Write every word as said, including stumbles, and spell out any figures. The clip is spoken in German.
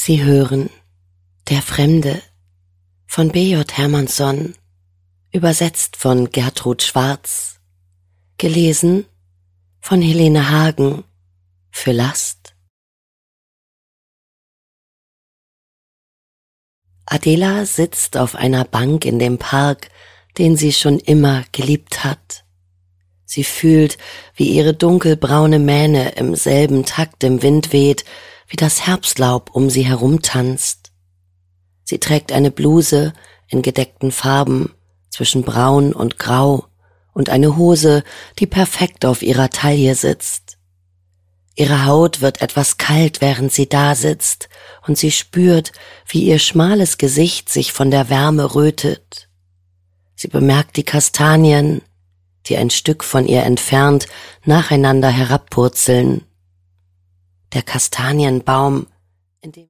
Sie hören Der Fremde von B J Hermannsson, übersetzt von Gertrud Schwarz, gelesen von Helene Hagen für Last. Adela sitzt auf einer Bank in dem Park, den sie schon immer geliebt hat. Sie fühlt, wie ihre dunkelbraune Mähne im selben Takt im Wind weht, wie das Herbstlaub um sie herumtanzt. Sie trägt eine Bluse in gedeckten Farben zwischen braun und grau und eine Hose, die perfekt auf ihrer Taille sitzt. Ihre Haut wird etwas kalt, während sie da sitzt, und sie spürt, wie ihr schmales Gesicht sich von der Wärme rötet. Sie bemerkt die Kastanien, die ein Stück von ihr entfernt nacheinander herabpurzeln. Der Kastanienbaum, in dem